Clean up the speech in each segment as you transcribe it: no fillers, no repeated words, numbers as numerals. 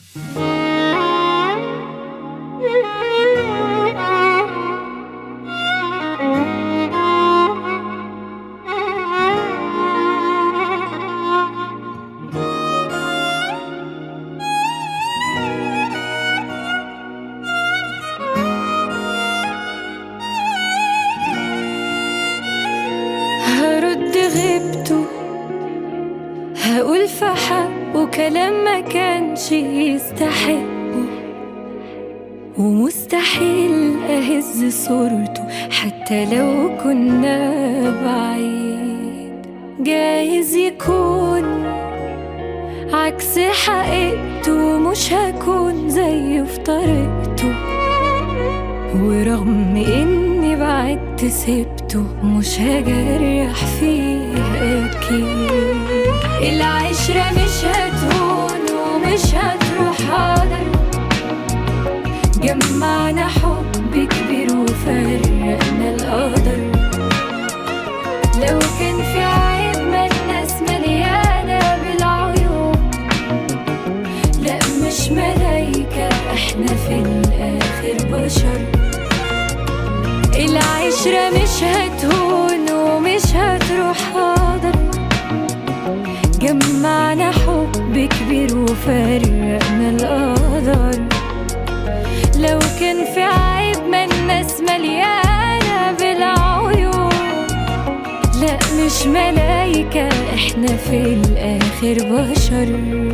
هرد غيبته، هقول في حقه كلام ما كانش يستحقه، ومستحيل أهز صورته حتى لو كنا بعيد. جايز يكون عكس حقيقته، مش هكون زيه في طريقته، ورغم إني بعدت سبته مش هجرح فيه أكيد. العشرة مش هتهون ومش هتروح حاضر، جمعنا حب كبير وفرقنا القدر. لو كان في عيب ما الناس مليانة بالعيوب، لا مش ملايكة احنا في الآخر بشر. العشرة مش هتهون ومش هتروح حاضر، جمعنا حب كبير وفرقنا القدر. لو كان في عيب ما الناس مليانة بالعيوب، لا مش ملايكة احنا في الآخر بشر.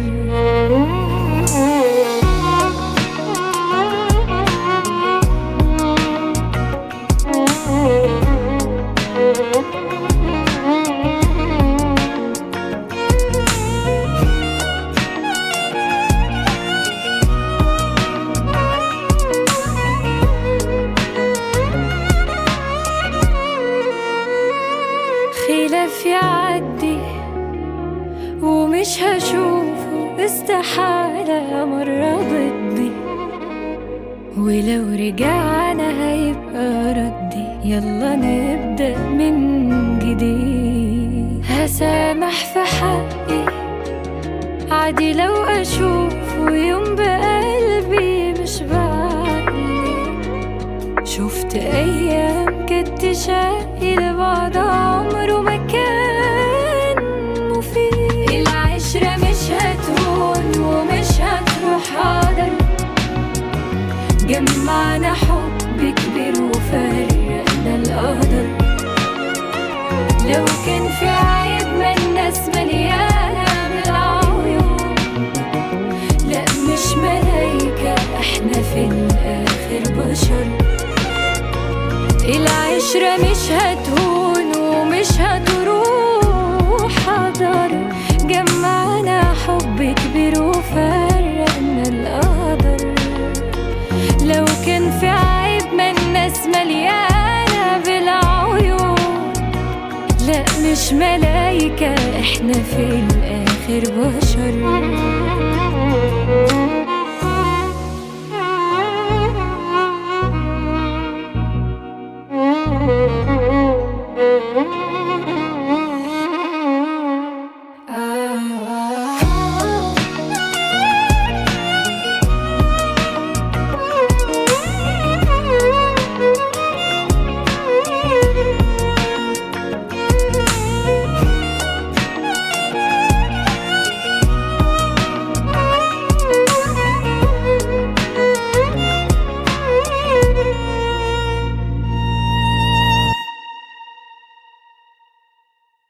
خلاف يعدي ومش هشوفه، استحالة مرة ضدي، ولو رجعنا هيبقى ردي. يلا نبدأ من جديد، هسامح في حقي عادي لو أشوفه يوم بقلبي مش بعقلي. شفت أيام كنت شقي لبعض عمره ما كان مفيد. العشرة مش هتهون ومش هتروح حاضر، جمعنا حب كبير وفرقنا القدر. لو كان في عيب ما الناس مليانة بالعيوب، لا مش ملايكة احنا في الآخر بشر. العشرة مش هتهون ومش هتروح حاضر، جمعنا حب كبير وفرقنا القدر. لو كان في عيب ما الناس مليانة بالعيوب، لا مش ملايكة احنا في الآخر بشر.